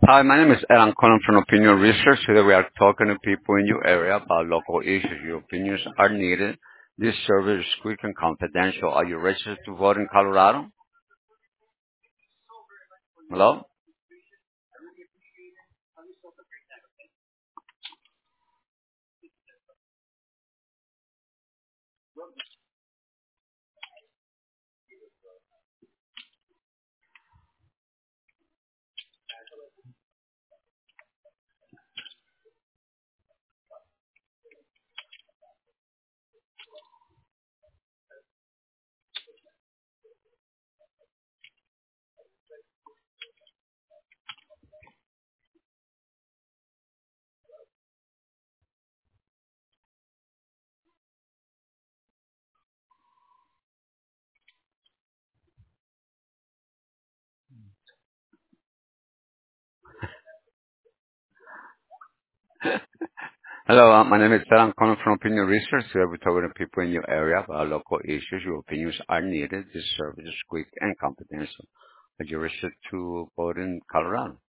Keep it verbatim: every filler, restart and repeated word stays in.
Hi, my name is Ed. I'm calling from Opinion Research. Today we are talking to people in your area about local issues. Your opinions are needed. This service is quick and confidential. Are you registered to vote in Colorado? Hello? Hello, uh, my name is Ed. I'm calling from Opinion Research. Today we're talking to people in your area about local issues. Your opinions are needed. This service is quick and confidential. Are you registered to vote in Colorado?